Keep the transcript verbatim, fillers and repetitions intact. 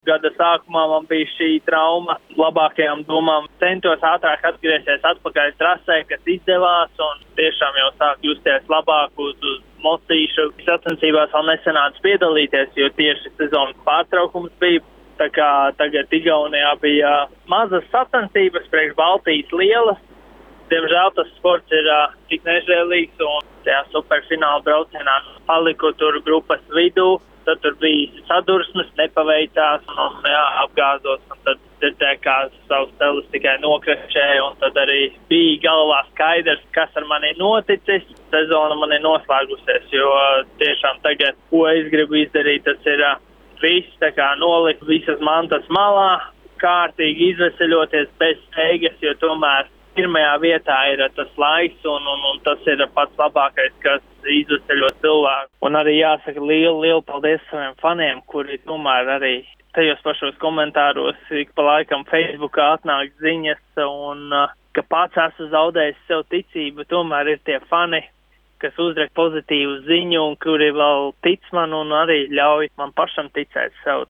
Gada sākumā man bija šī trauma. Labākajām domām centos ātrāk atgriezties atpakaļ trasē, kas izdevās, un tiešām jau sāk justies labāk uz, uz mocīšu. Sacensībās vēl nesanāca piedalīties, jo tieši sezonas pārtraukums bija. Tā kā tagad Igaunijā bija mazas sacensības, priekš Baltijas lielas. Diemžēl tas sports ir uh, tik nežēlīgs, un tajā superfināla braucienā paliku tur grupas vidū. Tad tur bija sadursmes, nepaveicās, un jā, apgāzos, un tad dzirdēju, kā savus ceļus tikai nokračēju, un tad arī bija galvā skaidrs, kas ar mani noticis. Sezona man ir noslēgusies, jo tiešām tagad, ko es gribu izdarīt, tas ir uh, viss, tā kā nolikt visas mantas malā, kārtīgi izveseļoties bez steigas, jo tomēr pirmajā vietā ir tas laiks, un, un, un tas ir pats labākais, kas izveseļo cilvēku. Un arī jāsaka lielu, lielu paldies saviem faniem, kuri tomēr arī tajos pašos komentāros ik pa laikam Facebookā atnāk ziņas, un ka pats esmu zaudējis sev ticību, tomēr ir tie fani, kas uzrak pozitīvu ziņu, un kuri vēl tic man un arī ļauj man pašam ticēt sev.